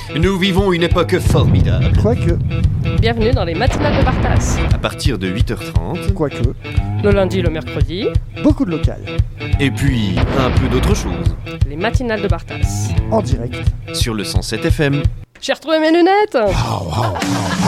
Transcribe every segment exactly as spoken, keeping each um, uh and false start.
Nous vivons une époque formidable. Quoique. Bienvenue dans les matinales de Bartas. À partir de huit heures trente. Quoique. Le lundi et le mercredi. Beaucoup de local. Et puis, un peu d'autre chose. Les matinales de Bartas. En direct. Sur le cent sept F M. J'ai retrouvé mes lunettes. Oh, oh, oh, oh.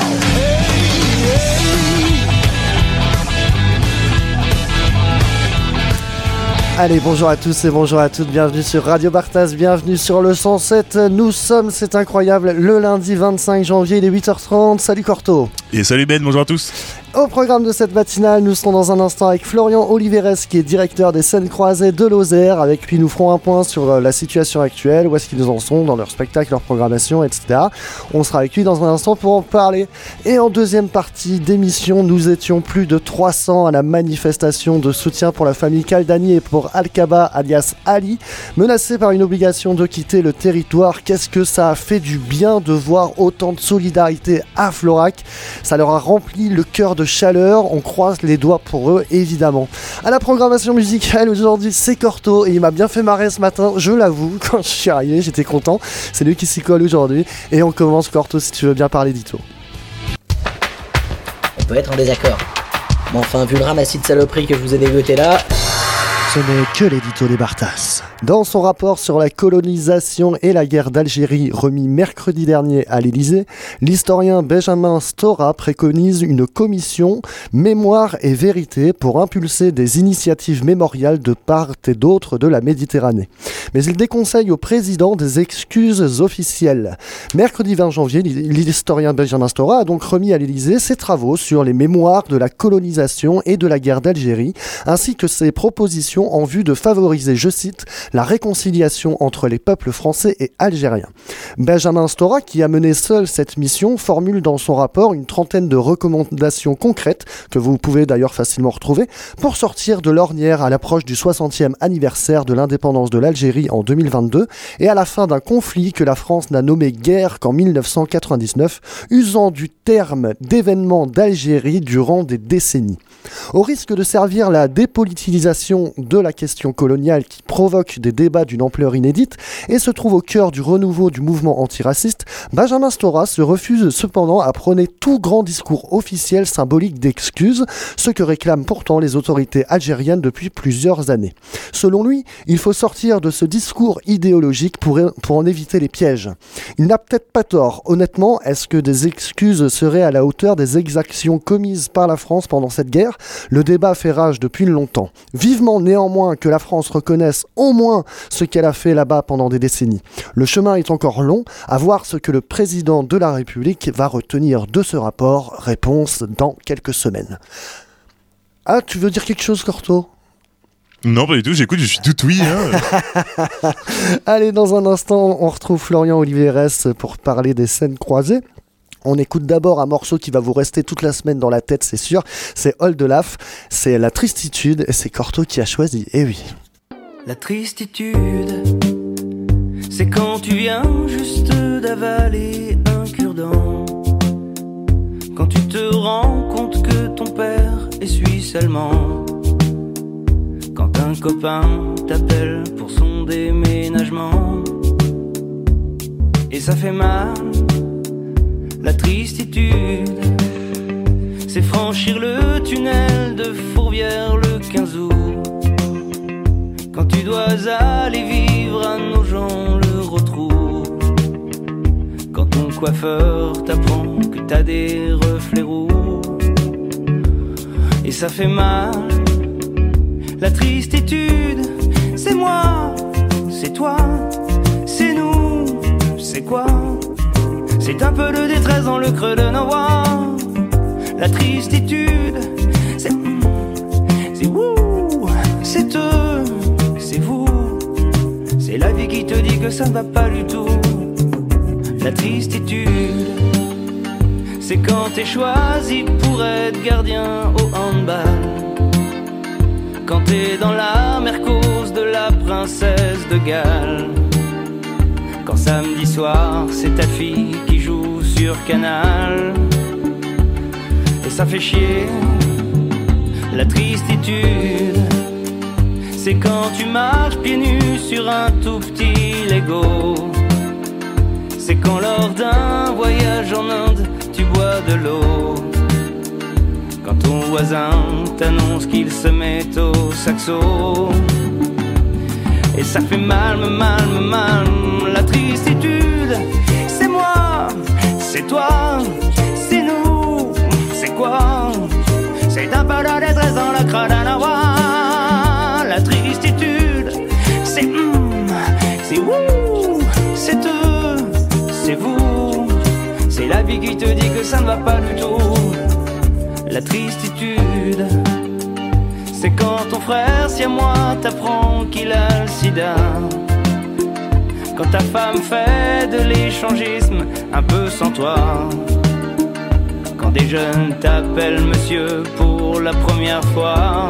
Allez, bonjour à tous et bonjour à toutes, bienvenue sur Radio Bartas, bienvenue sur le cent sept. Nous sommes, c'est incroyable, le lundi vingt-cinq janvier, il est huit heures trente. Salut Corto. Et salut Ben, bonjour à tous. Au programme de cette matinale, nous serons dans un instant avec Florian Oliveres, qui est directeur des scènes croisées de Lozère. Avec lui, nous ferons un point sur la situation actuelle, où est-ce qu'ils en sont dans leur spectacle, leur programmation, et cetera. On sera avec lui dans un instant pour en parler. Et en deuxième partie d'émission, nous étions plus de trois cents à la manifestation de soutien pour la famille Caldani et pour Al-Kaba, alias Ali, menacé par une obligation de quitter le territoire. Qu'est-ce que ça a fait du bien de voir autant de solidarité à Florac. Ça leur a rempli le cœur de chaleur, on croise les doigts pour eux évidemment. À la programmation musicale aujourd'hui, c'est Corto et il m'a bien fait marrer ce matin, je l'avoue, quand je suis arrivé j'étais content, c'est lui qui s'y colle aujourd'hui et on commence. Corto, si tu veux bien parler d'Ito. On peut être en désaccord, mais enfin vu le ramassis de saloperies que je vous ai dégoté là... Ce n'est que l'édito des Bartas. Dans son rapport sur la colonisation et la guerre d'Algérie remis mercredi dernier à l'Élysée, l'historien Benjamin Stora préconise une commission mémoire et vérité pour impulser des initiatives mémoriales de part et d'autre de la Méditerranée. Mais il déconseille au président des excuses officielles. Mercredi vingt janvier, l'historien Benjamin Stora a donc remis à l'Élysée ses travaux sur les mémoires de la colonisation et de la guerre d'Algérie, ainsi que ses propositions en vue de favoriser, je cite, la réconciliation entre les peuples français et algériens. Benjamin Stora, qui a mené seul cette mission, formule dans son rapport une trentaine de recommandations concrètes, que vous pouvez d'ailleurs facilement retrouver, pour sortir de l'ornière à l'approche du soixantième anniversaire de l'indépendance de l'Algérie en deux mille vingt-deux et à la fin d'un conflit que la France n'a nommé guerre qu'en mille neuf cent quatre-vingt-dix-neuf, usant du terme d'événement d'Algérie durant des décennies. Au risque de servir la dépolitisation de la question coloniale qui provoque des débats d'une ampleur inédite et se trouve au cœur du renouveau du mouvement antiraciste, Benjamin Stora se refuse cependant à prôner tout grand discours officiel symbolique d'excuses, ce que réclament pourtant les autorités algériennes depuis plusieurs années. Selon lui, il faut sortir de ce discours idéologique pour, pour en éviter les pièges. Il n'a peut-être pas tort. Honnêtement, est-ce que des excuses seraient à la hauteur des exactions commises par la France pendant cette guerre ? Le débat fait rage depuis longtemps. Vivement néanmoins que la France reconnaisse au moins ce qu'elle a fait là-bas pendant des décennies. Le chemin est encore long, à voir ce que le président de la République va retenir de ce rapport. Réponse dans quelques semaines. Ah, tu veux dire quelque chose, Corto ? Non, pas du tout, j'écoute, je suis tout oui. Hein. Allez, dans un instant, on retrouve Florian Oliveres pour parler des scènes croisées. On écoute d'abord un morceau qui va vous rester toute la semaine dans la tête, c'est sûr. C'est Old Laf, c'est La Tristitude, et c'est Corto qui a choisi. Eh oui. La tristitude, c'est quand tu viens juste d'avaler un cure-dent. Quand tu te rends compte que ton père est suisse allemand. Quand un copain t'appelle pour son déménagement. Et ça fait mal. La tristitude, c'est franchir le tunnel de Fourvière le quinze août. Quand tu dois aller vivre à Nogent-le-Rotrou. Quand ton coiffeur t'apprend que t'as des reflets roux. Et ça fait mal. La tristitude, c'est moi, c'est toi, c'est nous, c'est quoi? C'est un peu de détresse dans le creux de nos voix. La tristitude, c'est c'est vous, c'est eux, c'est vous. C'est la vie qui te dit que ça ne va pas du tout. La tristitude, c'est quand t'es choisi pour être gardien au handball. Quand t'es dans la mercose de la princesse de Galles. Quand samedi soir, c'est ta fille qui joue sur Canal. Et ça fait chier. La tristitude, c'est quand tu marches pieds nus sur un tout petit Lego. c'est quand lors d'un voyage en Inde, tu bois de l'eau. Quand ton voisin t'annonce qu'il se met au saxo. Et ça fait mal, mal, mal, la tristitude. C'est moi, c'est toi, c'est nous, c'est quoi? C'est un peu la détresse dans la cradanawa. La tristitude, c'est hum, c'est ouh, c'est eux, c'est vous. C'est la vie qui te dit que ça ne va pas du tout. La tristitude, c'est quand ton frère, si à moi, t'apprend qu'il a le sida. Quand ta femme fait de l'échangisme un peu sans toi. Quand des jeunes t'appellent monsieur pour la première fois.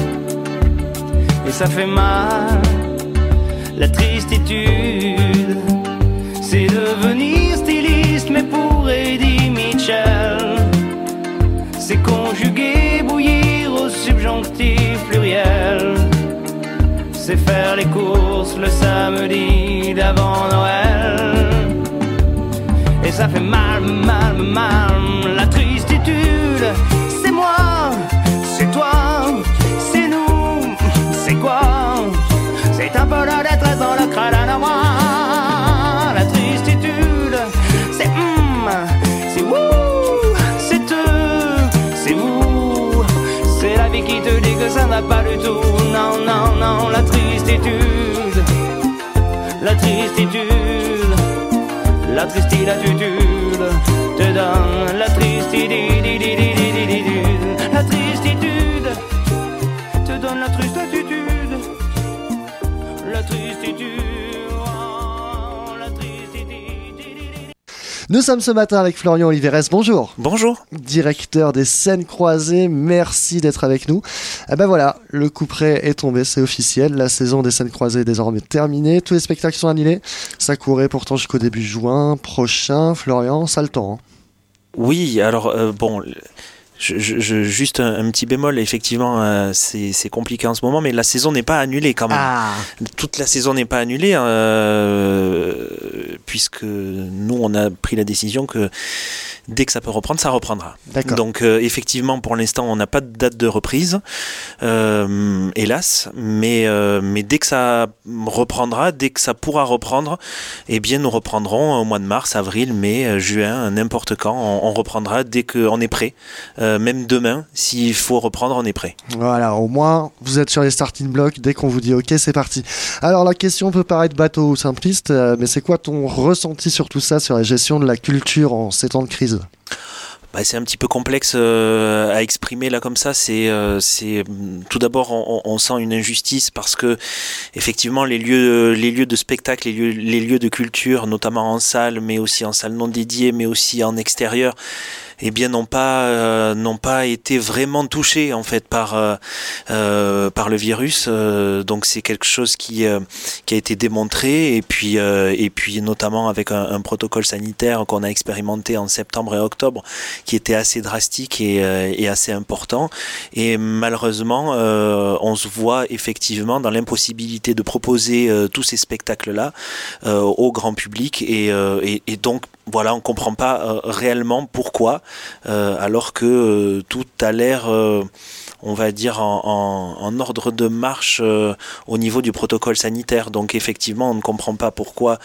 Et ça fait mal, la tristitude. C'est devenir styliste mais pour Eddie Mitchell. C'est conjuguer, bouillir au subjonctif pluriel. C'est faire les courses le samedi d'avant Noël. Et ça fait mal, mal, mal, la tristitude. C'est moi, c'est toi, c'est nous, c'est quoi? C'est un peu la détresse dans le crâne à moi. La tristitude, c'est hum, c'est wouh, c'est eux, c'est vous. C'est la vie qui te dit que ça ne va pas du tout. Non, non, non, la tristitude, la tristitude, la tristitude te donne la tristitude, la tristitude te donne la tristitude, la tristitude, oh, la tristitude. Nous sommes ce matin avec Florian Oliveres, bonjour. Bonjour. Directeur des scènes croisées, merci d'être avec nous. Eh ben voilà, le coup près est tombé, c'est officiel, la saison des scènes croisées est désormais terminée, tous les spectacles sont annulés, ça courait pourtant jusqu'au début juin prochain. Florian, ça a le temps, hein. Oui, alors euh, bon... Je, je, juste un, un petit bémol, effectivement, euh, c'est, c'est compliqué en ce moment, mais la saison n'est pas annulée quand même. Ah. Toute la saison n'est pas annulée, euh, puisque nous, on a pris la décision que dès que ça peut reprendre, ça reprendra. D'accord. Donc, euh, effectivement, pour l'instant, on n'a pas de date de reprise, euh, hélas, mais, euh, mais dès que ça reprendra, dès que ça pourra reprendre, eh bien, nous reprendrons au mois de mars, avril, mai, juin, n'importe quand, on, on reprendra dès qu'on est prêt. Euh, même demain, s'il faut reprendre, on est prêt. Voilà, au moins, vous êtes sur les starting blocks dès qu'on vous dit ok, c'est parti. Alors, la question peut paraître bateau ou simpliste, euh, mais c'est quoi ton ressenti sur tout ça, sur la gestion de la culture en ces temps de crise ? Bah, c'est un petit peu complexe euh, à exprimer là comme ça. C'est, euh, c'est tout d'abord on, on sent une injustice parce que effectivement les lieux, les lieux de spectacle, les lieux, les lieux de culture, notamment en salle, mais aussi en salle non dédiée, mais aussi en extérieur, eh bien n'ont pas euh, n'ont pas été vraiment touchés en fait par euh, euh, par le virus. Euh, donc c'est quelque chose qui euh, qui a été démontré et puis euh, et puis notamment avec un, un protocole sanitaire qu'on a expérimenté en septembre et octobre qui était assez drastique et, euh, et assez important. Et malheureusement, euh, on se voit effectivement dans l'impossibilité de proposer euh, tous ces spectacles-là euh, au grand public et, euh, et, et donc voilà, on comprend pas euh, réellement pourquoi, euh, alors que euh, tout a l'air, euh, on va dire, en, en, en ordre de marche euh, au niveau du protocole sanitaire. Donc effectivement, on ne comprend pas pourquoi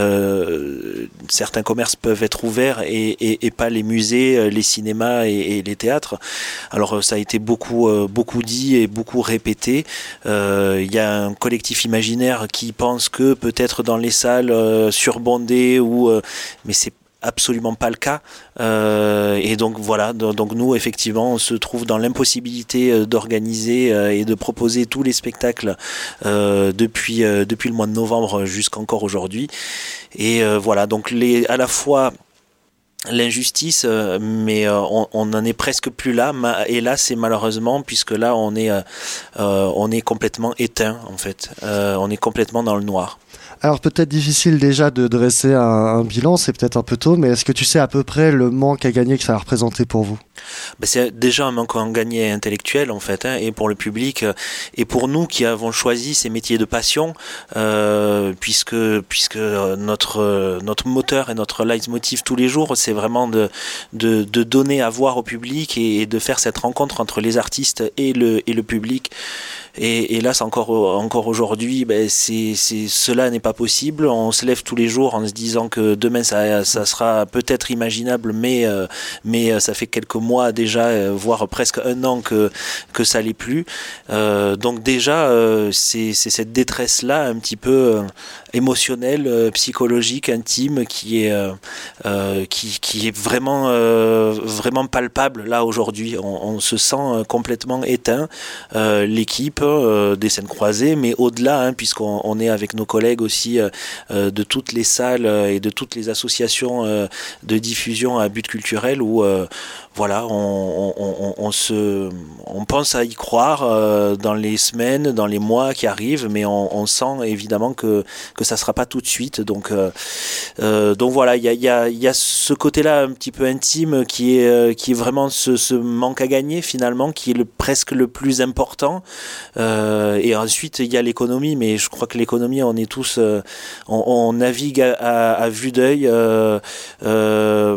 euh, certains commerces peuvent être ouverts et, et, et pas les musées, les cinémas et, et les théâtres. Alors ça a été beaucoup, euh, beaucoup dit et beaucoup répété. Euh, il y a un collectif imaginaire qui pense que peut-être dans les salles euh, surbondées ou, euh, mais c'est absolument pas le cas euh, et donc voilà, donc nous effectivement on se trouve dans l'impossibilité d'organiser et de proposer tous les spectacles euh, depuis, euh, depuis le mois de novembre jusqu'encore aujourd'hui et euh, voilà, donc les, à la fois l'injustice, euh, mais euh, on, on en est presque plus là, et là c'est malheureusement, puisque là on est, euh, on est complètement éteint en fait, euh, on est complètement dans le noir. Alors peut-être difficile déjà de dresser un, un bilan, c'est peut-être un peu tôt, mais est-ce que tu sais à peu près le manque à gagner que ça a représenté pour vous ? Ben c'est déjà un manque à gagner intellectuel en fait, hein, et pour le public euh, et pour nous qui avons choisi ces métiers de passion, euh, puisque puisque notre euh, notre moteur et notre leitmotiv tous les jours, c'est vraiment de de, de donner à voir au public et, et de faire cette rencontre entre les artistes et le et le public. Et, et là, c'est encore encore aujourd'hui, ben c'est c'est cela n'est pas possible. On se lève tous les jours en se disant que demain ça ça sera peut-être imaginable, mais euh, mais ça fait quelques mois déjà, euh, voire presque un an que que ça l'est plus. Euh, donc déjà, euh, c'est c'est cette détresse là, un petit peu euh, émotionnelle, euh, psychologique, intime, qui est euh, euh, qui qui est vraiment euh, vraiment palpable là aujourd'hui. On, on se sent complètement éteint. Euh, l'équipe euh, des scènes croisées, mais au-delà, hein, puisqu'on on est avec nos collègues aussi euh, de toutes les salles et de toutes les associations euh, de diffusion à but culturel où euh, voilà, on, on, on, on se, on pense à y croire euh, dans les semaines, dans les mois qui arrivent, mais on, on sent évidemment que que ça sera pas tout de suite. Donc euh, euh, donc voilà, il y a il y a il y a ce côté-là un petit peu intime qui est euh, qui est vraiment ce, ce manque à gagner finalement, qui est le presque le plus important. Euh, et ensuite il y a l'économie, mais je crois que l'économie, on est tous, euh, on, on navigue à, à, à vue d'œil euh, euh,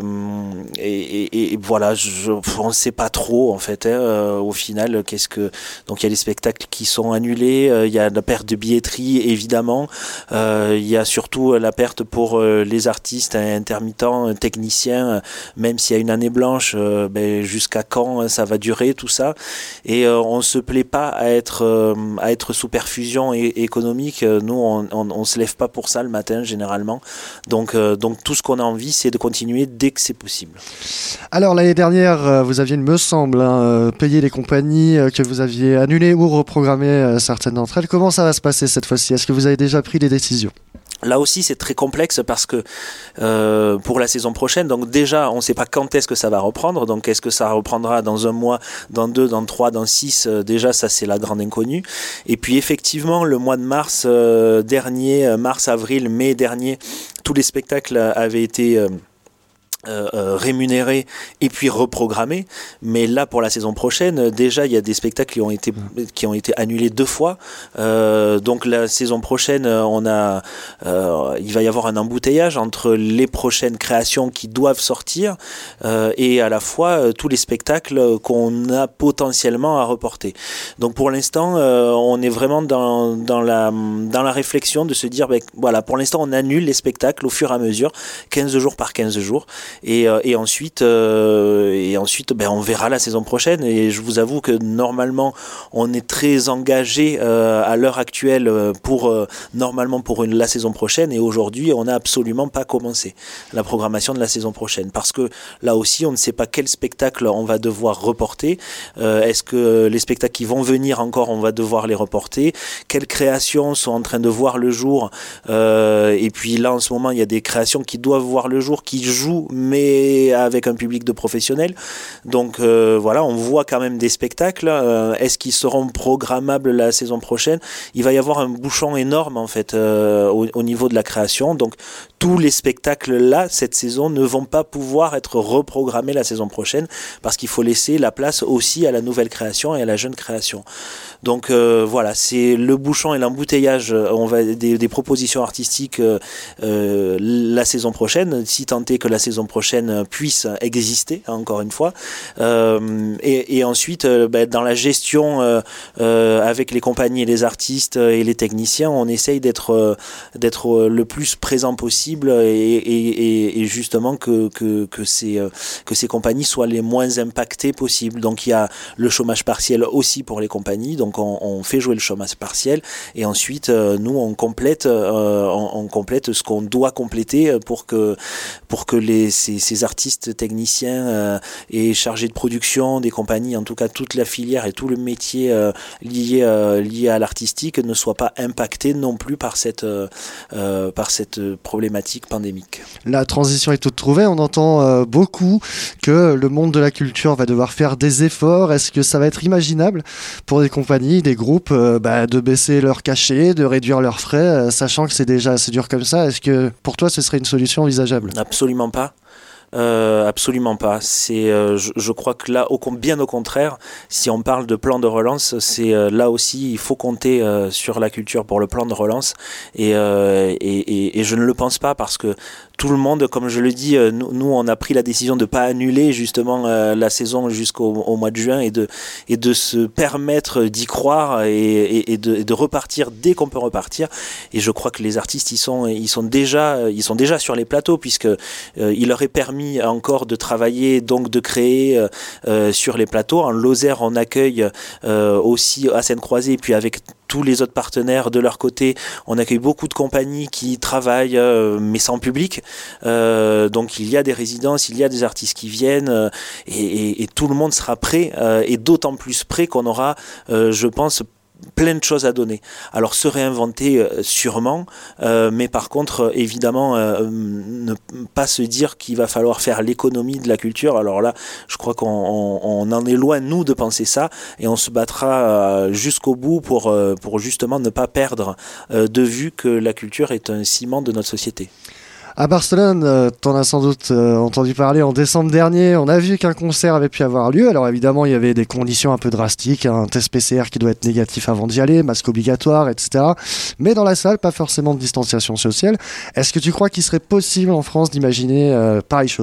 et, et, et voilà. Je, on ne sait pas trop en fait, hein, euh, au final qu'est-ce que donc il y a les spectacles qui sont annulés, euh, il y a la perte de billetterie évidemment, euh, il y a surtout la perte pour euh, les artistes intermittents, techniciens, euh, même s'il y a une année blanche, euh, ben, jusqu'à quand hein, ça va durer tout ça, et euh, on se plaît pas à être euh, à être sous perfusion et, économique. Nous on, on, on se lève pas pour ça le matin généralement, donc euh, donc tout ce qu'on a envie, c'est de continuer dès que c'est possible. Alors l'année dernière, vous aviez, il me semble, hein, payé les compagnies que vous aviez annulées ou reprogrammées certaines d'entre elles. Comment ça va se passer cette fois-ci ? Est-ce que vous avez déjà pris des décisions ? Là aussi, c'est très complexe parce que euh, pour la saison prochaine, donc déjà, on ne sait pas quand est-ce que ça va reprendre. Donc, est-ce que ça reprendra dans un mois, dans deux, dans trois, dans six ? euh, Déjà, ça, c'est la grande inconnue. Et puis, effectivement, le mois de mars euh, dernier, mars, avril, mai dernier, tous les spectacles avaient été... Euh, Euh, euh, rémunérés et puis reprogrammés, mais là pour la saison prochaine euh, déjà il y a des spectacles qui ont été qui ont été annulés deux fois, euh, donc la saison prochaine euh, on a euh, il va y avoir un embouteillage entre les prochaines créations qui doivent sortir euh, et à la fois euh, tous les spectacles qu'on a potentiellement à reporter. Donc pour l'instant euh, on est vraiment dans dans la dans la réflexion de se dire ben, voilà, pour l'instant on annule les spectacles au fur et à mesure, quinze jours par quinze jours. Et, euh, et ensuite, euh, et ensuite ben, on verra la saison prochaine. Et je vous avoue que normalement, on est très engagé euh, à l'heure actuelle pour, euh, normalement pour une, la saison prochaine. Et aujourd'hui, on n'a absolument pas commencé la programmation de la saison prochaine. Parce que là aussi, on ne sait pas quel spectacle on va devoir reporter. Euh, est-ce que les spectacles qui vont venir encore, on va devoir les reporter ? Quelles créations sont en train de voir le jour ? euh, Et puis là, en ce moment, il y a des créations qui doivent voir le jour, qui jouent, mais avec un public de professionnels. Donc euh, voilà, on voit quand même des spectacles. Euh, est-ce qu'ils seront programmables la saison prochaine ? Il va y avoir un bouchon énorme en fait euh, au, au niveau de la création. Donc tous les spectacles là cette saison ne vont pas pouvoir être reprogrammés la saison prochaine parce qu'il faut laisser la place aussi à la nouvelle création et à la jeune création. Donc euh, voilà, c'est le bouchon et l'embouteillage. On va des, des propositions artistiques euh, euh, la saison prochaine, si tant est que la saison prochaine puisse exister, encore une fois. Euh, et, et ensuite, euh, ben, dans la gestion euh, euh, avec les compagnies et les artistes et les techniciens, on essaye d'être euh, d'être le plus présent possible et, et, et justement que que que ces euh, que ces compagnies soient les moins impactées possibles. Donc il y a le chômage partiel aussi pour les compagnies. Donc on, on fait jouer le chômage partiel et ensuite euh, nous on complète euh, on, on complète ce qu'on doit compléter pour que pour que les ces, ces artistes techniciens euh, et chargés de production des compagnies, en tout cas toute la filière et tout le métier euh, lié euh, lié à l'artistique ne soit pas impacté non plus par cette euh, euh, par cette problématique pandémique. La transition est toute trouvée. On entend euh, beaucoup que le monde de la culture va devoir faire des efforts. Est-ce que ça va être imaginable pour des compagnies, des groupes, euh, bah, de baisser leurs cachets, de réduire leurs frais, euh, sachant que c'est déjà assez dur comme ça ? Est-ce que pour toi ce serait une solution envisageable ? Absolument pas. Euh, absolument pas. C'est, euh, je, je crois que là, au, bien au contraire, si on parle de plan de relance, c'est euh, là aussi, il faut compter euh, sur la culture pour le plan de relance. Et, euh, et, et, et je ne le pense pas parce que tout le monde, comme je le dis, euh, nous, nous, on a pris la décision de ne pas annuler justement euh, la saison jusqu'au au mois de juin et de, et de se permettre d'y croire et, et, et, de, et de repartir dès qu'on peut repartir. Et je crois que les artistes, ils sont, ils sont, déjà, ils sont déjà sur les plateaux puisque euh, il leur est permis encore de travailler, donc de créer euh, euh, sur les plateaux. En Lozère, on accueille euh, aussi à Seine-Croisée, et puis avec tous les autres partenaires de leur côté, on accueille beaucoup de compagnies qui travaillent, euh, mais sans public. Euh, donc il y a des résidences, il y a des artistes qui viennent, euh, et, et, et tout le monde sera prêt, euh, et d'autant plus prêt qu'on aura, euh, je pense, plein de choses à donner. Alors se réinventer euh, sûrement, euh, mais par contre euh, évidemment euh, ne pas se dire qu'il va falloir faire l'économie de la culture. Alors là, je crois qu'on on, on en est loin nous de penser ça, et on se battra euh, jusqu'au bout pour, euh, pour justement ne pas perdre euh, de vue que la culture est un ciment de notre société. À Barcelone, euh, t'en as sans doute euh, entendu parler en décembre dernier, on a vu qu'un concert avait pu avoir lieu. Alors évidemment, il y avait des conditions un peu drastiques, un test P C R qui doit être négatif avant d'y aller, masque obligatoire, et cetera. Mais dans la salle, pas forcément de distanciation sociale. Est-ce que tu crois qu'il serait possible en France d'imaginer euh, pareille chose ?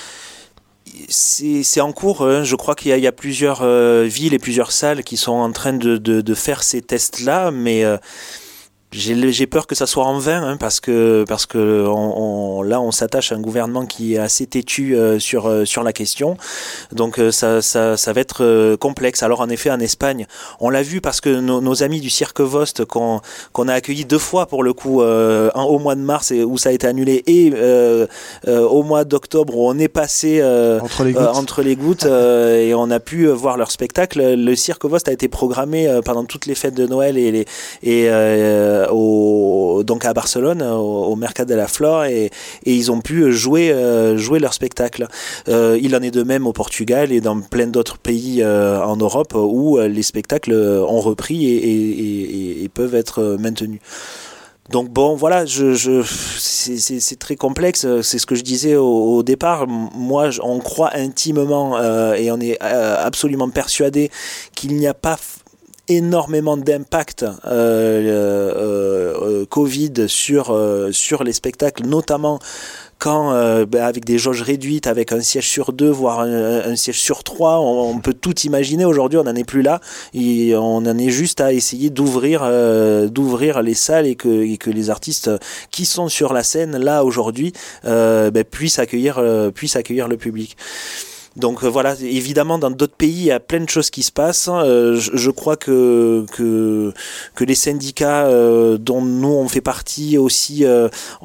C'est, c'est en cours, hein. Je crois qu'il y a, il y a plusieurs euh, villes et plusieurs salles qui sont en train de, de, de faire ces tests-là, mais... Euh, J'ai, j'ai peur que ça soit en vain, hein, parce que parce que on, on, là on s'attache à un gouvernement qui est assez têtu euh, sur euh, sur la question, donc euh, ça ça ça va être euh, complexe. Alors en effet en Espagne, on l'a vu parce que nos, nos amis du Cirque Vost qu'on qu'on a accueillis deux fois pour le coup, euh, un, au mois de mars et, où ça a été annulé, et euh, euh, au mois d'octobre où on est passé euh, entre les gouttes, euh, entre les gouttes euh, et on a pu voir leur spectacle. Le Cirque Vost a été programmé euh, pendant toutes les fêtes de Noël et les et euh, Au, donc à Barcelone, au, au Mercat de la Flor, et, et ils ont pu jouer, euh, jouer leur spectacle. Euh, il en est de même au Portugal et dans plein d'autres pays euh, en Europe où les spectacles ont repris et, et, et, et peuvent être maintenus. Donc bon, voilà, je, je, c'est, c'est, c'est très complexe, c'est ce que je disais au, au départ. Moi, on croit intimement euh, et on est euh, absolument persuadé qu'il n'y a pas énormément d'impact euh, euh, euh, Covid sur, euh, sur les spectacles, notamment quand euh, ben avec des jauges réduites, avec un siège sur deux, voire un, un siège sur trois, on, on peut tout imaginer. Aujourd'hui, on n'en est plus là, et on en est juste à essayer d'ouvrir, euh, d'ouvrir les salles, et que, et que les artistes qui sont sur la scène là aujourd'hui euh, ben, puissent accueillir, euh, puissent accueillir le public. Donc euh, voilà, évidemment dans d'autres pays il y a plein de choses qui se passent. Euh, je, je crois que, que, que les syndicats euh, dont nous on fait partie aussi euh,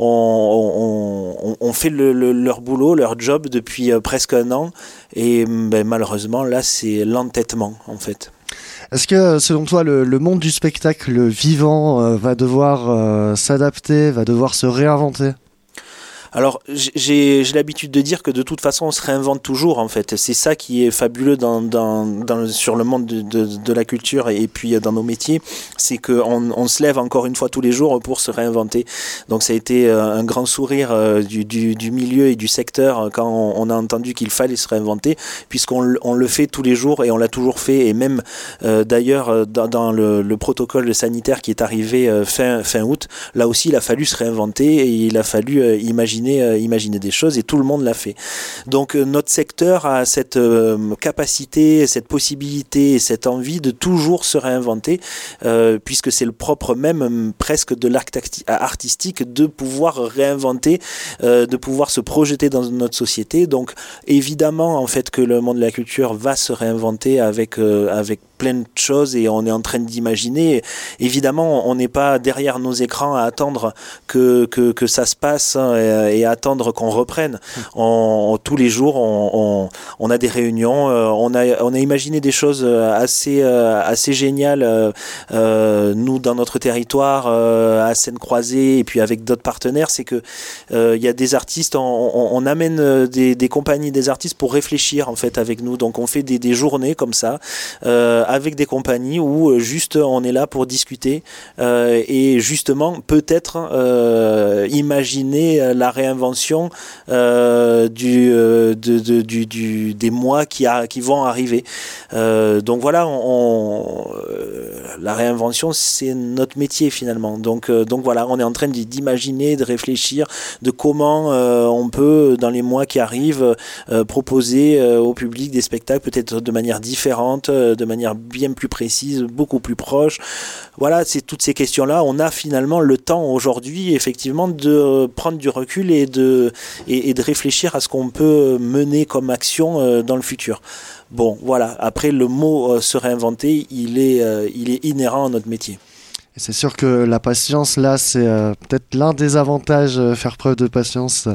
ont, ont, ont fait le, le, leur boulot, leur job depuis euh, presque un an, et ben, malheureusement là c'est l'entêtement en fait. Est-ce que selon toi le, le monde du spectacle vivant euh, va devoir euh, s'adapter, va devoir se réinventer ? Alors, j'ai, j'ai l'habitude de dire que de toute façon, on se réinvente toujours, en fait. C'est ça qui est fabuleux dans, dans, dans, sur le monde de, de, de la culture et puis dans nos métiers. C'est qu'on on se lève encore une fois tous les jours pour se réinventer. Donc, ça a été un grand sourire du, du, du milieu et du secteur quand on, on a entendu qu'il fallait se réinventer, puisqu'on on le fait tous les jours et on l'a toujours fait. Et même, euh, d'ailleurs, dans, dans le, le protocole sanitaire qui est arrivé fin, fin août, là aussi, il a fallu se réinventer et il a fallu euh, imaginer Euh, imaginer des choses, et tout le monde l'a fait. Donc euh, notre secteur a cette euh, capacité, cette possibilité et cette envie de toujours se réinventer, euh, puisque c'est le propre même euh, presque de l'acte artistique de pouvoir réinventer, euh, de pouvoir se projeter dans notre société. Donc évidemment en fait que le monde de la culture va se réinventer avec, euh, avec plein de choses, et on est en train d'imaginer. Évidemment, on n'est pas derrière nos écrans à attendre que, que, que ça se passe, hein, et, et à attendre qu'on reprenne. On, on, tous les jours, on, on, on a des réunions, euh, on, a, on a imaginé des choses assez, euh, assez géniales, euh, euh, nous, dans notre territoire, euh, à Seine-Croisée, et puis avec d'autres partenaires. C'est qu'il euh, y a des artistes, on, on, on amène des, des compagnies, des artistes pour réfléchir, en fait, avec nous. Donc, on fait des, des journées comme ça, euh, avec des compagnies où euh, juste on est là pour discuter euh, et justement peut-être euh, imaginer la réinvention euh, du, euh, de, de, du, du, des mois qui, a, qui vont arriver. Euh, donc voilà, on, on, euh, la réinvention, c'est notre métier finalement. Donc, euh, donc voilà, on est en train d'imaginer, de réfléchir de comment euh, on peut, dans les mois qui arrivent, euh, proposer euh, au public des spectacles peut-être de manière différente, euh, de manière bien plus précise, beaucoup plus proche. Voilà, c'est toutes ces questions-là. On a finalement le temps aujourd'hui, effectivement, de prendre du recul et de, et, et de réfléchir à ce qu'on peut mener comme action euh, dans le futur. Bon, voilà. Après, le mot euh, se réinventer, il est, euh, il est inhérent à notre métier. Et c'est sûr que la patience, là, c'est euh, peut-être l'un des avantages, euh, faire preuve de patience.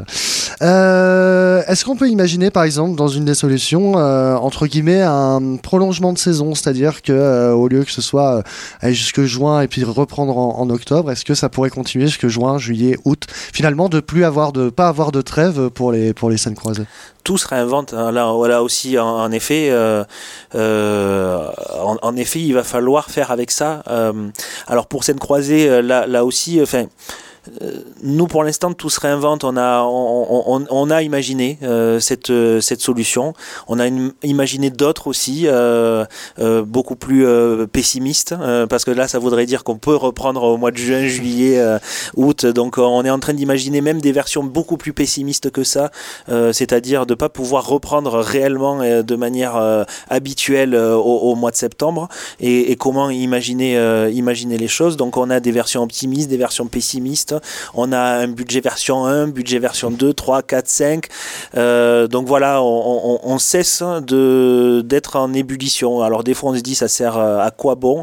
Euh, est-ce qu'on peut imaginer, par exemple, dans une des solutions, euh, entre guillemets, un prolongement de saison, c'est-à-dire que euh, au lieu que ce soit euh, aller jusque juin et puis reprendre en, en octobre, est-ce que ça pourrait continuer jusque juin, juillet, août, finalement, de plus avoir de pas avoir de trêve pour les pour les scènes croisées? Tout se réinvente. Là, voilà aussi, en, en effet, euh, euh, en, en effet, il va falloir faire avec ça. Euh, alors pour scène croisée, là, là aussi, enfin. Nous, pour l'instant, tout se réinvente. On a, on, on, on a imaginé euh, cette, cette solution. On a une, imaginé d'autres aussi, euh, euh, beaucoup plus euh, pessimistes, euh, parce que là, ça voudrait dire qu'on peut reprendre au mois de juin, juillet, euh, août. Donc, on est en train d'imaginer même des versions beaucoup plus pessimistes que ça, euh, c'est-à-dire de ne pas pouvoir reprendre réellement euh, de manière euh, habituelle euh, au, au mois de septembre. Et, et comment imaginer, euh, imaginer les choses. Donc, on a des versions optimistes, des versions pessimistes. On a un budget version un, budget version deux, trois, quatre, cinq. Euh, donc voilà, on, on, on cesse de, d'être en ébullition. Alors des fois on se dit ça sert à quoi bon.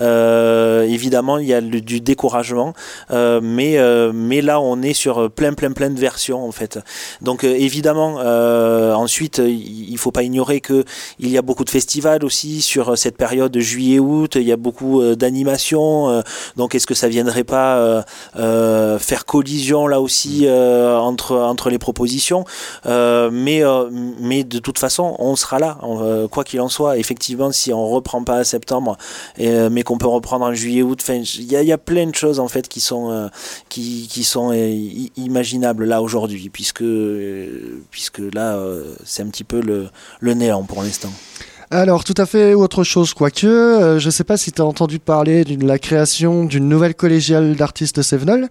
Euh, évidemment il y a le, du découragement, euh, mais, euh, mais là on est sur plein plein plein de versions en fait. Donc euh, évidemment euh, ensuite il ne faut pas ignorer qu'il y a beaucoup de festivals aussi sur cette période de juillet-août. Il y a beaucoup d'animations. Euh, donc est-ce que ça viendrait pas euh, euh, faire collision là aussi euh, entre, entre les propositions, euh, mais, euh, mais de toute façon on sera là, euh, quoi qu'il en soit. Effectivement, si on reprend pas à septembre euh, mais qu'on peut reprendre en juillet août, il y, y a plein de choses en fait qui sont, euh, qui, qui sont euh, imaginables là aujourd'hui, puisque, euh, puisque là euh, c'est un petit peu le, le néant pour l'instant. Alors, tout à fait autre chose, quoique, euh, je ne sais pas si tu as entendu parler de la création d'une nouvelle collégiale d'artistes de Cévenol.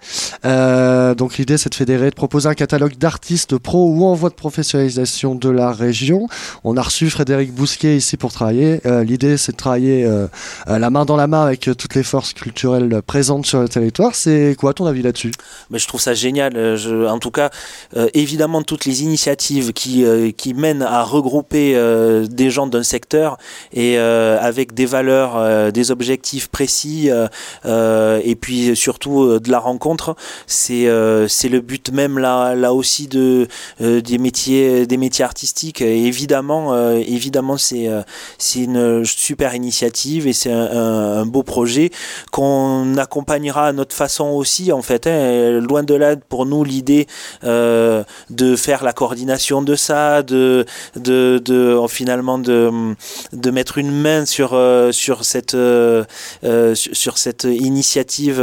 Euh, donc, l'idée, c'est de fédérer, de proposer un catalogue d'artistes pro ou en voie de professionnalisation de la région. On a reçu Frédéric Bousquet ici pour travailler. Euh, l'idée, c'est de travailler euh, la main dans la main avec toutes les forces culturelles présentes sur le territoire. C'est quoi ton avis là-dessus ? Mais je trouve ça génial. Je, en tout cas, euh, évidemment, toutes les initiatives qui, euh, qui mènent à regrouper euh, des gens d'un secteur et euh, avec des valeurs, euh, des objectifs précis euh, euh, et puis surtout euh, de la rencontre, c'est euh, c'est le but même là là aussi de euh, des métiers des métiers artistiques. Et évidemment euh, évidemment c'est euh, c'est une super initiative et c'est un, un, un beau projet qu'on accompagnera à notre façon aussi en fait. Hein, loin de là pour nous l'idée euh, de faire la coordination de ça, de de de finalement de de mettre une main sur euh, sur cette euh, euh, sur cette initiative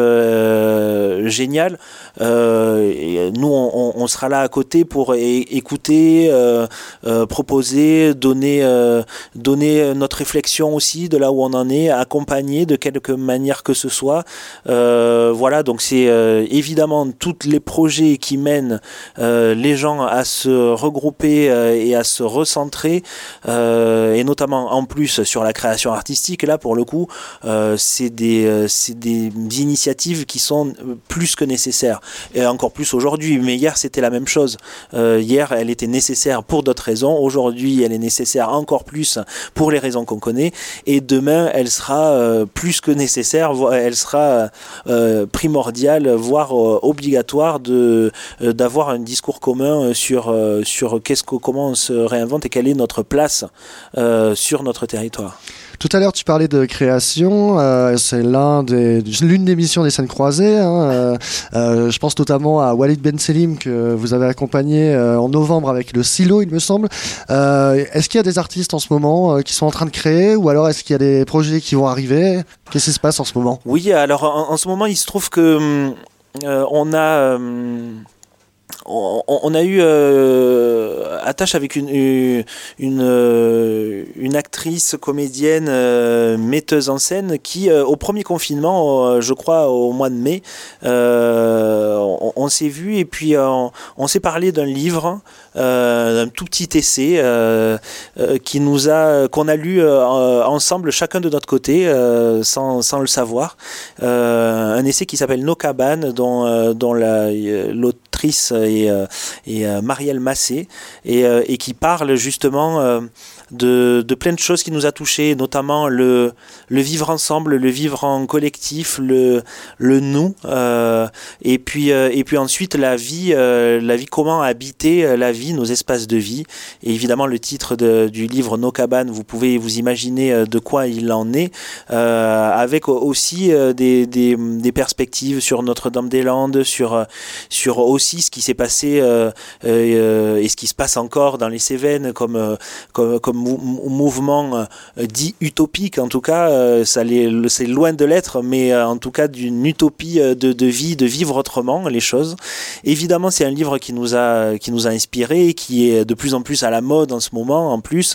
euh, géniale. Euh, et nous on, on sera là à côté pour é- écouter, euh, euh, proposer, donner euh, donner notre réflexion aussi de là où on en est, accompagner de quelque manière que ce soit. Euh, voilà, donc c'est euh, évidemment tous les projets qui mènent euh, les gens à se regrouper euh, et à se recentrer, euh, et notamment en plus sur la création artistique. Là pour le coup euh, c'est des euh, c'est des initiatives qui sont plus que nécessaires, et encore plus aujourd'hui, mais hier c'était la même chose. Euh, hier elle était nécessaire pour d'autres raisons, aujourd'hui elle est nécessaire encore plus pour les raisons qu'on connaît, et demain elle sera euh, plus que nécessaire, elle sera euh, primordiale, voire euh, obligatoire de euh, d'avoir un discours commun sur euh, sur qu'est-ce que comment on se réinvente et quelle est notre place euh, sur notre territoire. Tout à l'heure, tu parlais de création. Euh, c'est l'un des, l'une des missions des scènes croisées. Hein. Euh, euh, je pense notamment à Walid Ben Selim que vous avez accompagné euh, en novembre avec le Silo, il me semble. Euh, est-ce qu'il y a des artistes en ce moment euh, qui sont en train de créer, ou alors est-ce qu'il y a des projets qui vont arriver? Qu'est-ce qui se passe en ce moment? Oui, alors en, en ce moment, il se trouve que euh, on a... Euh, On, on a eu euh, attache avec une, une, une, une actrice, comédienne, euh, metteuse en scène qui, euh, au premier confinement, euh, je crois au mois de mai, euh, on, on s'est vu et puis euh, on, on s'est parlé d'un livre, euh, d'un tout petit essai euh, euh, qui nous a, qu'on a lu euh, ensemble, chacun de notre côté, euh, sans, sans le savoir. Euh, un essai qui s'appelle Nos cabanes, dont, euh, dont la, l'autrice est et, euh, et euh, Marielle Massé et, euh, et qui parle justement euh, de, de plein de choses qui nous a touchés, notamment le, le vivre ensemble, le vivre en collectif, le, le nous, euh, et, puis, euh, et puis ensuite la vie, euh, la vie, comment habiter la vie, nos espaces de vie. Et évidemment le titre de, du livre Nos cabanes, vous pouvez vous imaginer de quoi il en est, euh, avec aussi des, des, des perspectives sur Notre-Dame-des-Landes, sur, sur aussi ce qui s'est passé euh, euh, et ce qui se passe encore dans les Cévennes comme, euh, comme, comme mou- mouvement euh, dit utopique. En tout cas, euh, ça l'est, c'est loin de l'être, mais euh, en tout cas d'une utopie de, de vie, de vivre autrement les choses. Évidemment, c'est un livre qui nous a, qui nous a inspiré, qui est de plus en plus à la mode en ce moment, en plus.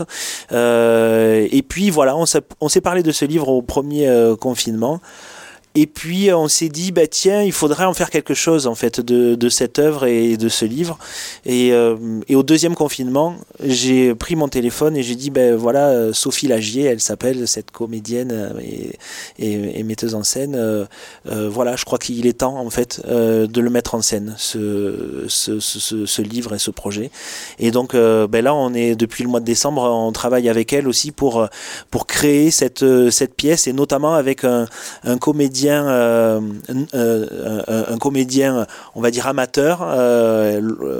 Euh, et puis voilà, on s'est, on s'est parlé de ce livre au premier euh, confinement. Et puis on s'est dit, bah, tiens, il faudrait en faire quelque chose en fait de, de cette œuvre et de ce livre. Et, euh, et au deuxième confinement, j'ai pris mon téléphone et j'ai dit, ben bah, voilà, Sophie Lagier, elle s'appelle, cette comédienne et, et, et metteuse en scène. Euh, euh, voilà, je crois qu'il est temps en fait euh, de le mettre en scène, ce, ce, ce, ce livre et ce projet. Et donc euh, ben là, on est depuis le mois de décembre, on travaille avec elle aussi pour pour créer cette cette pièce et notamment avec un, un comédien. Euh, euh, un, un comédien, on va dire amateur, euh,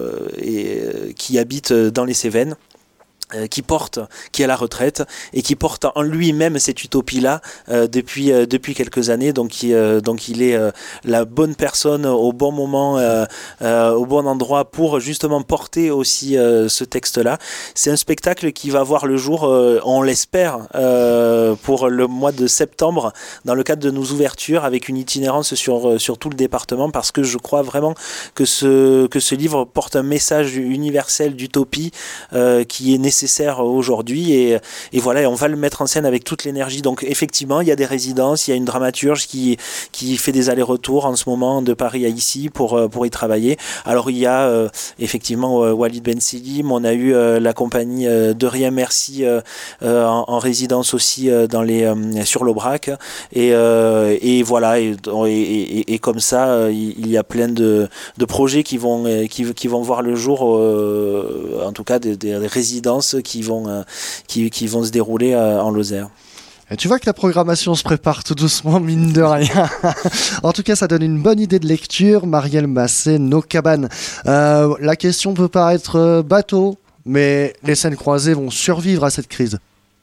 et, qui habite dans les Cévennes, qui porte, qui est à la retraite et qui porte en lui-même cette utopie-là euh, depuis euh, depuis quelques années. Donc, il, euh, donc il est euh, la bonne personne au bon moment, euh, euh, au bon endroit pour justement porter aussi euh, ce texte-là. C'est un spectacle qui va voir le jour, euh, on l'espère, euh, pour le mois de septembre, dans le cadre de nos ouvertures, avec une itinérance sur sur tout le département, parce que je crois vraiment que ce que ce livre porte un message universel d'utopie euh, qui est nécessaire aujourd'hui et, et voilà, et on va le mettre en scène avec toute l'énergie. Donc effectivement, il y a des résidences, il y a une dramaturge qui, qui fait des allers-retours en ce moment de Paris à ici pour, pour y travailler. Alors il y a euh, effectivement euh, Walid Ben Selim, on a eu euh, la compagnie euh, De Rien Merci euh, euh, en, en résidence aussi euh, dans les, euh, sur l'Aubrac et, euh, et voilà, et, et, et, et comme ça euh, il y a plein de, de projets qui vont, qui, qui vont voir le jour, euh, en tout cas des, des résidences qui vont, euh, qui, qui vont se dérouler euh, en Lozère. Et tu vois que la programmation se prépare tout doucement, mine de rien. En tout cas, ça donne une bonne idée de lecture. Marielle Massé, Nos cabanes. Euh, la question peut paraître bateau, mais les scènes croisées vont survivre à cette crise.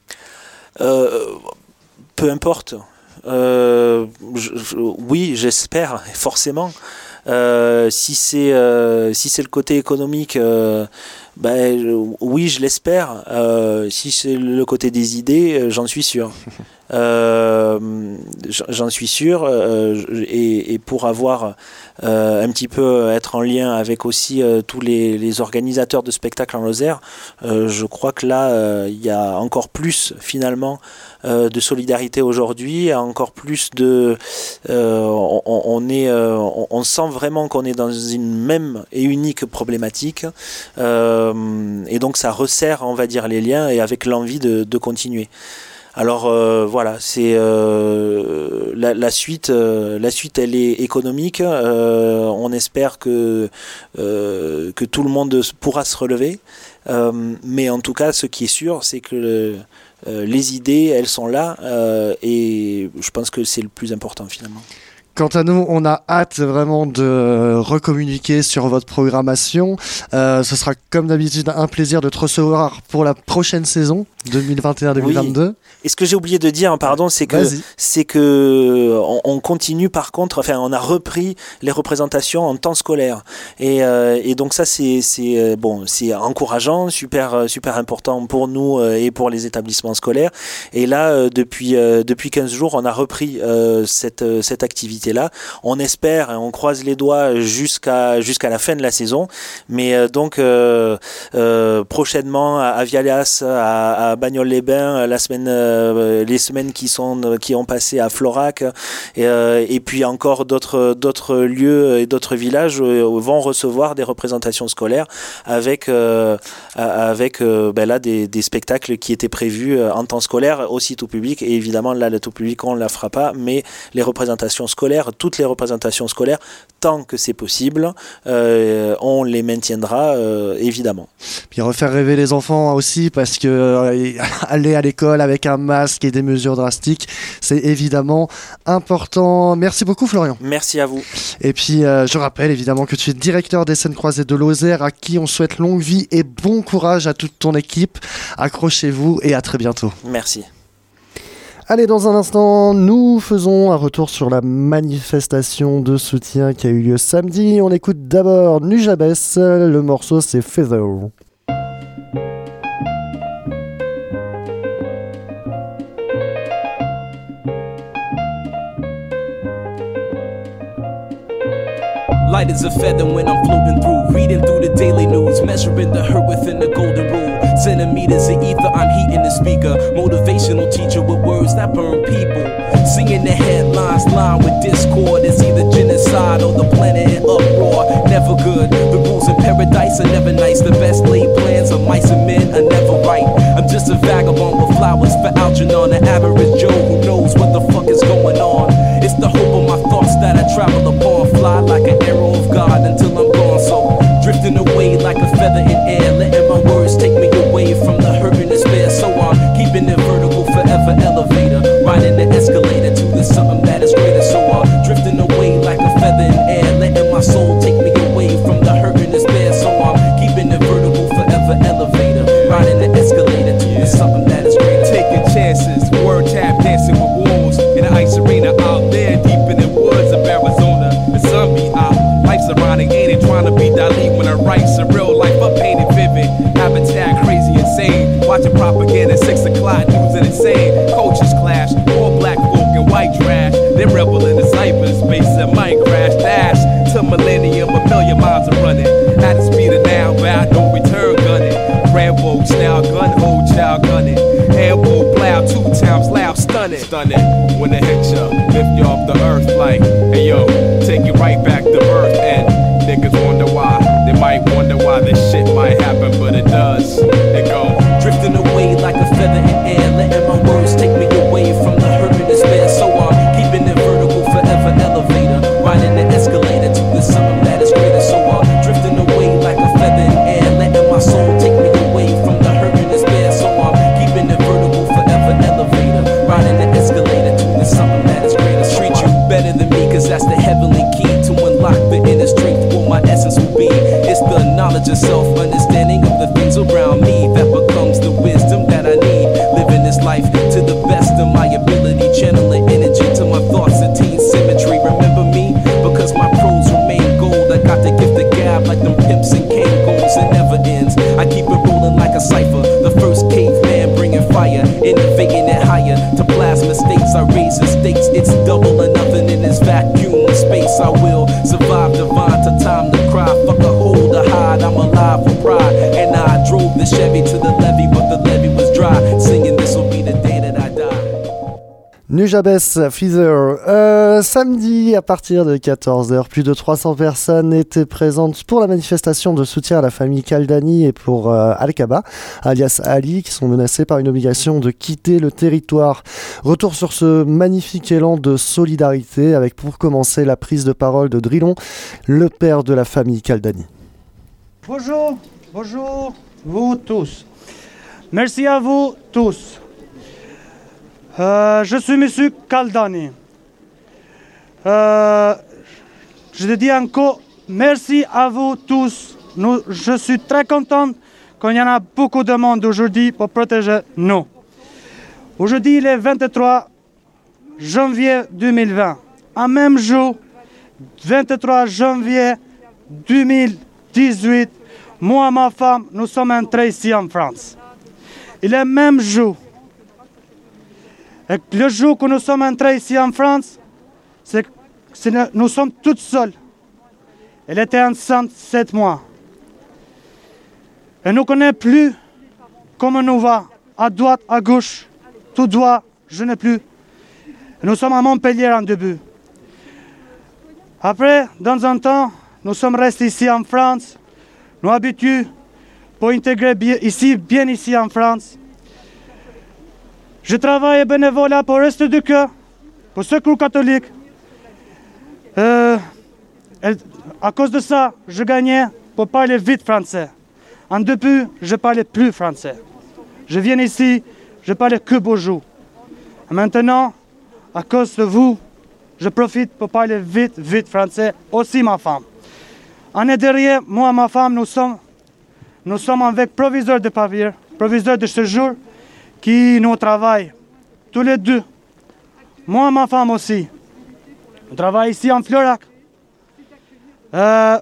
Euh, peu importe. Euh, je, je, oui, j'espère, forcément. Euh, si c'est euh, si c'est le côté économique, euh, ben oui, je l'espère. Euh, si c'est le côté des idées, j'en suis sûr. Euh, j'en suis sûr. Euh, et, et pour avoir euh, un petit peu être en lien avec aussi euh, tous les, les organisateurs de spectacles en Lozère, euh, je crois que là, euh, il y a encore plus finalement euh, de solidarité aujourd'hui, encore plus de, euh, on, on est, euh, on, on sent vraiment qu'on est dans une même et unique problématique, euh, et donc ça resserre, on va dire, les liens et avec l'envie de, de continuer. Alors euh, voilà, c'est euh, la, la suite. Euh, la suite, elle est économique. Euh, on espère que euh, que tout le monde pourra se relever. Euh, mais en tout cas, ce qui est sûr, c'est que euh, les idées, elles sont là, euh, et je pense que c'est le plus important finalement. quant à nous, on a hâte vraiment de recommuniquer sur votre programmation. Euh, ce sera comme d'habitude un plaisir de te recevoir pour la prochaine saison deux mille vingt et un deux mille vingt-deux. Oui. Et ce que j'ai oublié de dire, pardon, c'est que Vas-y. c'est que on, on continue par contre, enfin, on a repris les représentations en temps scolaire. Et, euh, et donc ça, c'est, c'est bon, c'est encourageant, super, super important pour nous euh, et pour les établissements scolaires. Et là, euh, depuis euh, depuis quinze jours, on a repris euh, cette cette activité-là. On espère, et on croise les doigts jusqu'à jusqu'à la fin de la saison. Mais euh, donc euh, euh, prochainement à, à Vialas, à, à Bagnoles-les-Bains, la semaine, euh, les semaines qui sont qui ont passé à Florac, et, euh, et puis encore d'autres d'autres lieux et d'autres villages euh, vont recevoir des représentations scolaires avec euh, avec euh, ben là des, des spectacles qui étaient prévus en temps scolaire aussi tout public. Et évidemment là le tout public on ne la fera pas, mais les représentations scolaires, toutes les représentations scolaires, tant que c'est possible, euh, on les maintiendra euh, évidemment. Puis refaire rêver les enfants aussi, parce que euh, aller à l'école avec un masque et des mesures drastiques, c'est évidemment important. Merci beaucoup Florian. Merci à vous. Et puis euh, je rappelle évidemment que tu es directeur des scènes croisées de Lozère, à qui on souhaite longue vie et bon courage à toute ton équipe. Accrochez-vous et à très bientôt. Merci. Allez, dans un instant, nous faisons un retour sur la manifestation de soutien qui a eu lieu samedi. On écoute d'abord Nujabes, le morceau c'est Feather. Light as a feather when I'm floating through, reading through the daily news, measuring the hurt within the golden rule. Centimeters of ether, I'm heating the speaker. Motivational teacher with words that burn people. Singing the headlines, lined with discord. It's either genocide or the planet in uproar. Never good. The rules in paradise are never nice. The best laid plans of mice and men are never right. I'm just a vagabond with flowers for Algernon, an average Joe who knows what the fuck is going on. It's the hope of my thoughts that I travel upon. Fly like an arrow of God until I'm gone. So drifting away like a feather in air, letting my words take me away from the hurt and despair. So I'm keeping it vertical, forever elevator, riding the escalator to the something that is greater. So I'm drifting away like a feather in air, letting my soul take me away from the hurt and despair. So I'm keeping it vertical, forever elevator, riding the escalator to the something that is greater. Taking chances, word tap dancing with wolves in the ice arena out there deep in the woods of Arizona. The sun be out, life's ironic, ain't it? Trying to be Dali when I write surreal life, I painted vivid. Habitat crazy, insane. Watching propaganda, six o'clock news and insane. Cultures clash, all black folk and white trash. They rebel in the cyberspace and might crash. Dash to millennium, a million miles are running. At the speed of now, without no return gunning. Rambo style, gun hold, child gunning. Ambo plow, two times loud, stunning. Stunning, when it hit ya, lift you off the earth like, hey yo, take you right back to birth. And niggas wonder why, they might wonder why this shit might happen, but it does. It go drifting away like a feather in air, letting my words take me away from the hurt and despair. So I'm keeping it vertical, forever elevator, riding the escalator to the something that is greater. So I'm drifting away like a feather in air, letting my soul take me away from the hurt and despair. So I'm keeping it vertical, forever elevator, riding the escalator to the something that is greater. Treat you better than me, cause that's the heavenly key to unlock the inner strength. What my essence will be, it's the knowledge of self, understanding of the things around me that becomes the wisdom that I need. Living this life to the best of my ability, channeling energy to my thoughts, attain symmetry. Remember me, because my prose remain gold. I got the gift of gab like them pimps and Kangos. It never ends, I keep it rolling like a cipher. The first caveman bringing fire, innovating it higher. To plasma states, I raise the stakes. It's double or nothing in this vacuum of space. I will survive divine to time to cry. Fuck a hold or hide, I'm alive for pride. And I drove the Chevy to the levee, but the levee was dry. Singing this will be the day that I die. Nujabes, Feather. Euh, samedi, à partir de quatorze heures, plus de trois cents personnes étaient présentes pour la manifestation de soutien à la famille Kaldani et pour euh, Al-Kaba, alias Ali, qui sont menacés par une obligation de quitter le territoire. Retour sur ce magnifique élan de solidarité avec, pour commencer, la prise de parole de Drillon, le père de la famille Kaldani. Bonjour, bonjour, vous tous. Merci à vous tous. Euh, je suis Monsieur Kaldani. Euh, je dis encore merci à vous tous. Nous, je suis très content qu'il y en a beaucoup de monde aujourd'hui pour protéger nous. Aujourd'hui, le vingt-trois janvier deux mille vingt. En même jour, vingt-trois janvier deux mille dix-huit, moi et ma femme, nous sommes entrés ici en France. Et le même jour, et le jour que nous sommes entrés ici en France, c'est, c'est, nous sommes toutes seules. Elle était enceinte sept mois. Elle ne connaît plus comment nous va, à droite, à gauche, tout droit, je n'ai plus. Nous sommes à Montpellier en début. Après, dans un temps, nous sommes restés ici en France, nous habitués pour intégrer bien, ici, bien ici en France. Je travaille bénévolat pour Restos du Cœur, pour Secours catholique. Euh, et, à cause de ça, je gagnais pour parler vite français. En début, je ne parlais plus français. Je viens ici, je parlais que bonjour. Et maintenant, à cause de vous, je profite pour parler vite, vite français, aussi ma femme. Année dernière, moi et ma femme, nous sommes, nous sommes avec proviseur de papier, proviseur de séjour, qui nous travaille, tous les deux. Moi et ma femme aussi. On travaille ici en Florac. Euh,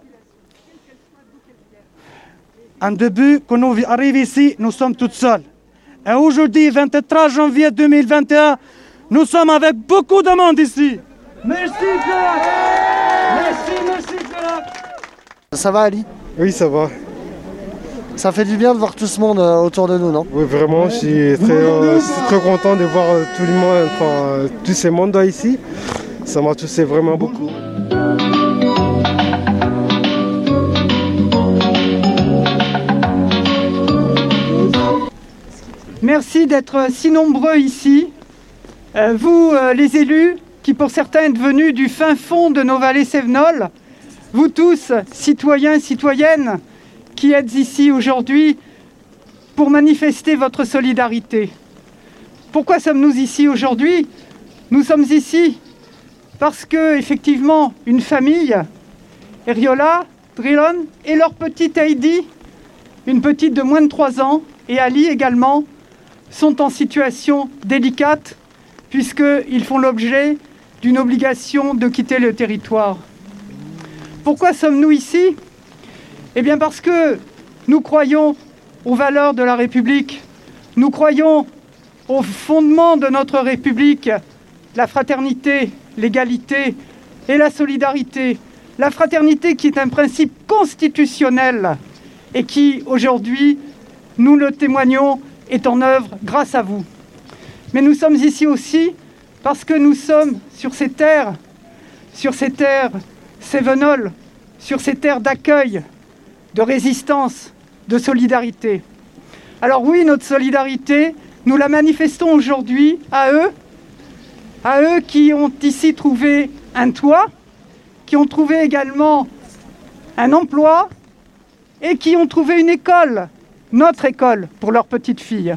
en début, quand nous arrivons ici, nous sommes toutes seules. Et aujourd'hui, vingt-trois janvier deux mille vingt et un, nous sommes avec beaucoup de monde ici. Merci Florac. Merci, merci Florac. Ça va Ali? Oui, ça va. Ça fait du bien de voir tout ce monde euh, autour de nous, non? Oui, vraiment, je suis très, euh, je suis très content de voir euh, tout le monde, enfin, euh, tous ces mondes là ici. Ça m'a touché vraiment beaucoup. Merci d'être si nombreux ici. Euh, vous, euh, les élus, qui pour certains êtes venus du fin fond de nos vallées cévenoles, vous tous, citoyens, citoyennes, qui êtes ici aujourd'hui pour manifester votre solidarité. Pourquoi sommes-nous ici aujourd'hui? Nous sommes ici parce que, effectivement, une famille, Eriola, Drilon et leur petite Heidi, une petite de moins de trois ans, et Ali également, sont en situation délicate puisqu'ils font l'objet d'une obligation de quitter le territoire. Pourquoi sommes-nous ici? Eh bien parce que nous croyons aux valeurs de la République, nous croyons au fondement de notre République, la fraternité, l'égalité et la solidarité. La fraternité qui est un principe constitutionnel et qui, aujourd'hui, nous le témoignons, est en œuvre grâce à vous. Mais nous sommes ici aussi parce que nous sommes sur ces terres, sur ces terres cévenoles, sur ces terres d'accueil, de résistance, de solidarité. Alors oui, notre solidarité, nous la manifestons aujourd'hui à eux, à eux qui ont ici trouvé un toit, qui ont trouvé également un emploi et qui ont trouvé une école, notre école, pour leurs petites filles.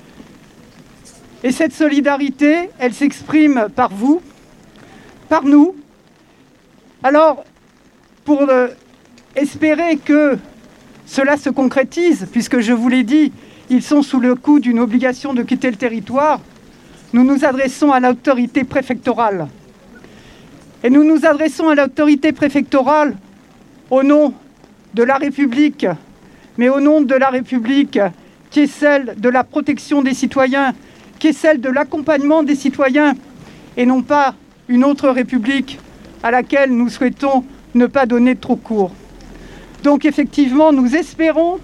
Et cette solidarité, elle s'exprime par vous, par nous. Alors, pour euh, espérer que cela se concrétise, puisque je vous l'ai dit, ils sont sous le coup d'une obligation de quitter le territoire, nous nous adressons à l'autorité préfectorale. Et nous nous adressons à l'autorité préfectorale au nom de la République, mais au nom de la République qui est celle de la protection des citoyens, qui est celle de l'accompagnement des citoyens, et non pas une autre République à laquelle nous souhaitons ne pas donner trop cours. Donc effectivement, nous espérons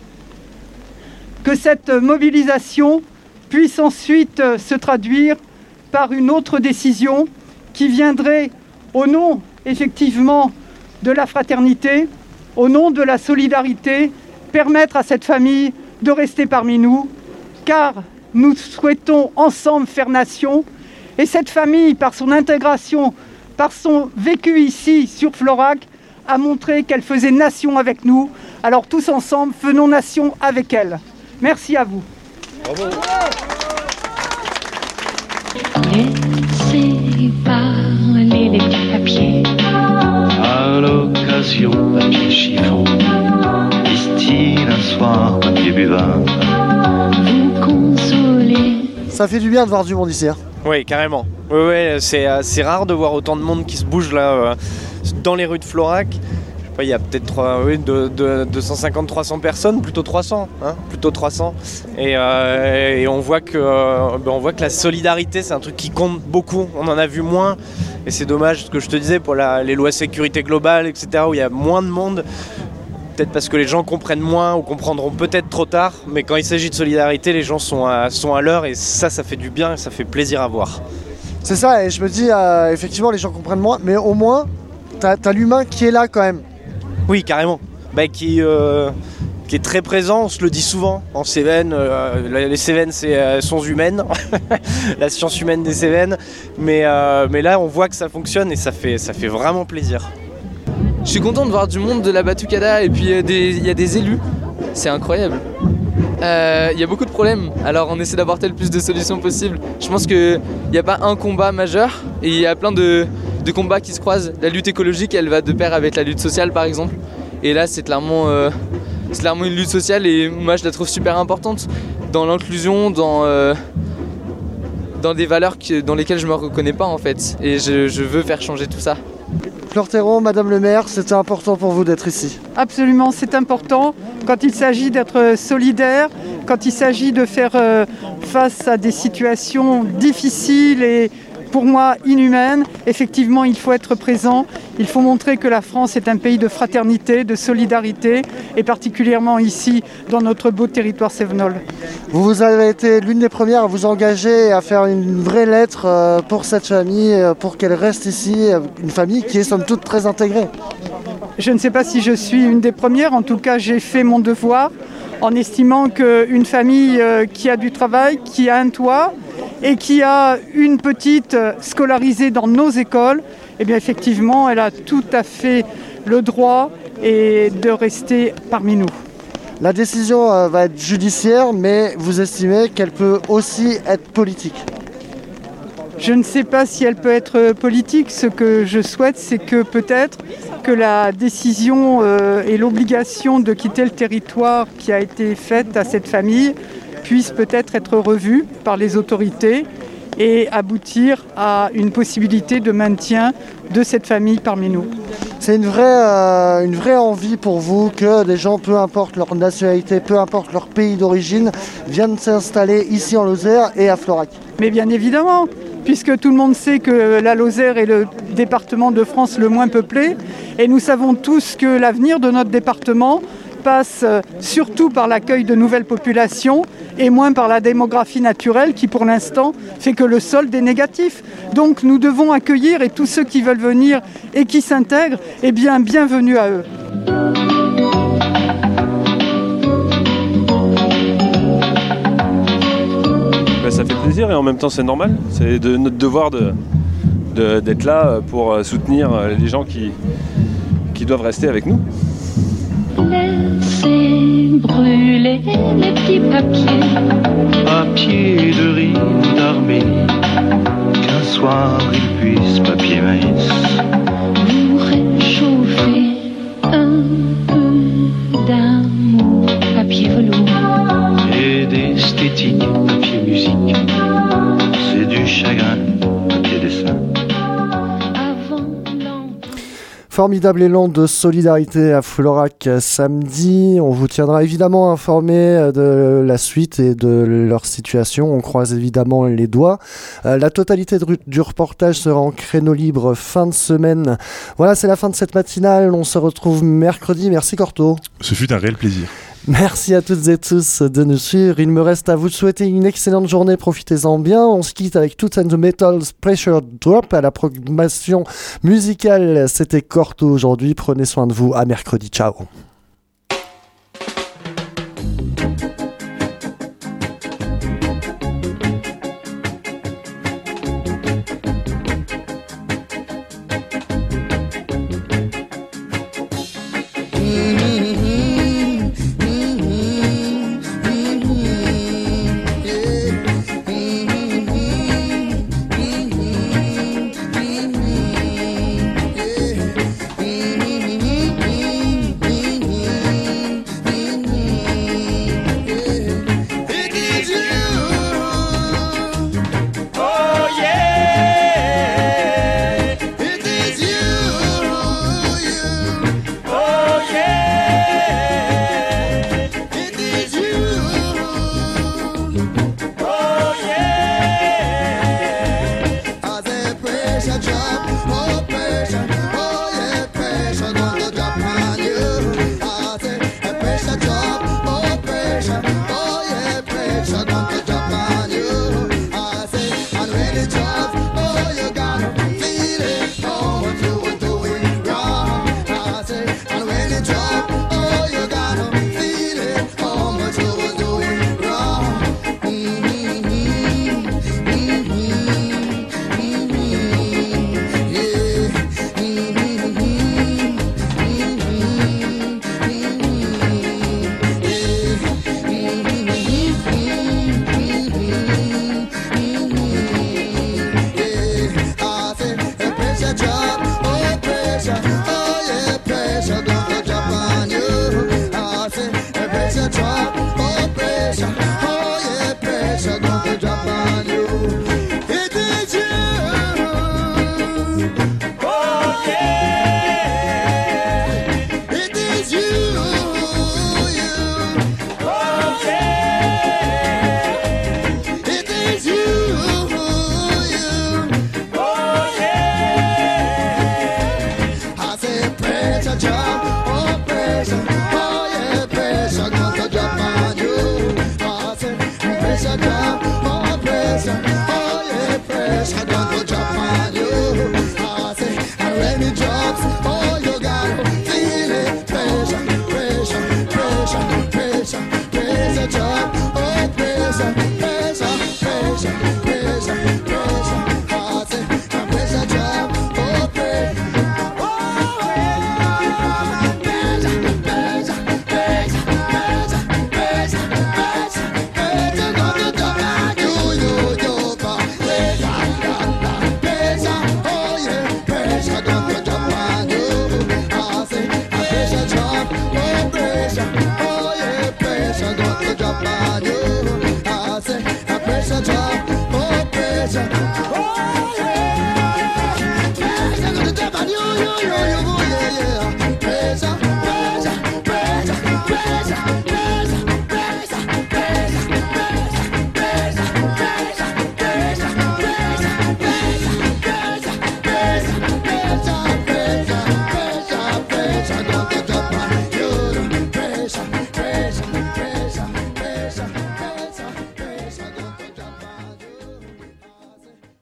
que cette mobilisation puisse ensuite se traduire par une autre décision qui viendrait au nom, effectivement, de la fraternité, au nom de la solidarité, permettre à cette famille de rester parmi nous, car nous souhaitons ensemble faire nation, et cette famille, par son intégration, par son vécu ici sur Florac, a montré qu'elle faisait nation avec nous. Alors tous ensemble, faisons nation avec elle. Merci à vous. Bravo. Laissez parler les petits papiers. stylo, papier chiffon, distille un soir, papier buvard. Vous consoler. Ça fait du bien de voir du monde ici. Hein. Oui, carrément. Oui, ouais, c'est, euh, c'est rare de voir autant de monde qui se bouge là euh, dans les rues de Florac. Je sais pas, il y a peut-être trois, oui, de, de, deux cent cinquante à trois cents personnes, plutôt trois cents, hein, plutôt trois cents. Et, euh, et on voit que, euh, ben on voit que la solidarité, c'est un truc qui compte beaucoup. On en a vu moins. Et c'est dommage, ce que je te disais, pour la, les lois sécurité globale, et cetera, où il y a moins de monde. Peut-être parce que les gens comprennent moins ou comprendront peut-être trop tard, mais quand il s'agit de solidarité, les gens sont à, sont à l'heure et ça, ça fait du bien et ça fait plaisir à voir. C'est ça, et je me dis, euh, effectivement, les gens comprennent moins, mais au moins, t'as, t'as l'humain qui est là quand même. Oui, carrément. Bah, qui, euh, qui est très présent, on se le dit souvent en Cévennes. Euh, les Cévennes, c'est, elles sont humaines, la science humaine des Cévennes, mais, euh, mais là, on voit que ça fonctionne et ça fait, ça fait vraiment plaisir. Je suis content de voir du monde de la Batucada et puis il euh, y a des élus, c'est incroyable. Il euh, y a beaucoup de problèmes, alors on essaie d'apporter le plus de solutions possibles. Je pense qu'il n'y a pas un combat majeur et il y a plein de, de combats qui se croisent. La lutte écologique, elle va de pair avec la lutte sociale par exemple. Et là c'est clairement, euh, c'est clairement une lutte sociale et moi je la trouve super importante dans l'inclusion, dans, euh, dans des valeurs que, dans lesquelles je ne me reconnais pas en fait. Et je, je veux faire changer tout ça. Fleur Théron, Madame le maire, c'était important pour vous d'être ici. Absolument, c'est important quand il s'agit d'être solidaire, quand il s'agit de faire euh, face à des situations difficiles et pour moi inhumaines. Effectivement, il faut être présent, il faut montrer que la France est un pays de fraternité, de solidarité et particulièrement ici dans notre beau territoire cévenol. Vous, vous avez été l'une des premières à vous engager et à faire une vraie lettre euh, pour cette famille, euh, pour qu'elle reste ici, euh, une famille qui est somme toute très intégrée. Je ne sais pas si je suis une des premières, en tout cas j'ai fait mon devoir en estimant qu'une famille euh, qui a du travail, qui a un toit et qui a une petite scolarisée dans nos écoles, eh bien effectivement elle a tout à fait le droit et de rester parmi nous. La décision euh, va être judiciaire, mais vous estimez qu'elle peut aussi être politique? Je ne sais pas si elle peut être politique. Ce que je souhaite, c'est que peut-être que la décision euh, et l'obligation de quitter le territoire qui a été faite à cette famille puisse peut-être être revue par les autorités et aboutir à une possibilité de maintien de cette famille parmi nous. C'est une vraie, euh, une vraie envie pour vous que des gens, peu importe leur nationalité, peu importe leur pays d'origine, viennent s'installer ici en Lozère et à Florac? Mais bien évidemment, puisque tout le monde sait que la Lozère est le département de France le moins peuplé, et nous savons tous que l'avenir de notre département passe surtout par l'accueil de nouvelles populations et moins par la démographie naturelle qui pour l'instant fait que le solde est négatif. Donc nous devons accueillir et tous ceux qui veulent venir et qui s'intègrent, eh bien bienvenue à eux. Ben, ça fait plaisir et en même temps c'est normal. C'est de notre devoir de, de, d'être là pour soutenir les gens qui, qui doivent rester avec nous. Laissez brûler les petits papiers, papier de riz d'Arménie, qu'un soir ils puissent, papier maïs, vous réchauffer un peu d'amour, papier velours, et d'esthétique, papier musique, c'est du chagrin, papier dessin. Formidable élan de solidarité à Florac samedi. On vous tiendra évidemment informé de la suite et de leur situation. On croise évidemment les doigts. Euh, la totalité de, du reportage sera en créneau libre fin de semaine. Voilà, c'est la fin de cette matinale. On se retrouve mercredi. Merci Corto. Ce fut un réel plaisir. Merci à toutes et tous de nous suivre. Il me reste à vous souhaiter une excellente journée. Profitez-en bien. On se quitte avec Toots and the Metals Pressure Drop à la programmation musicale. C'était Corto aujourd'hui. Prenez soin de vous. À mercredi. Ciao. Mm-hmm. just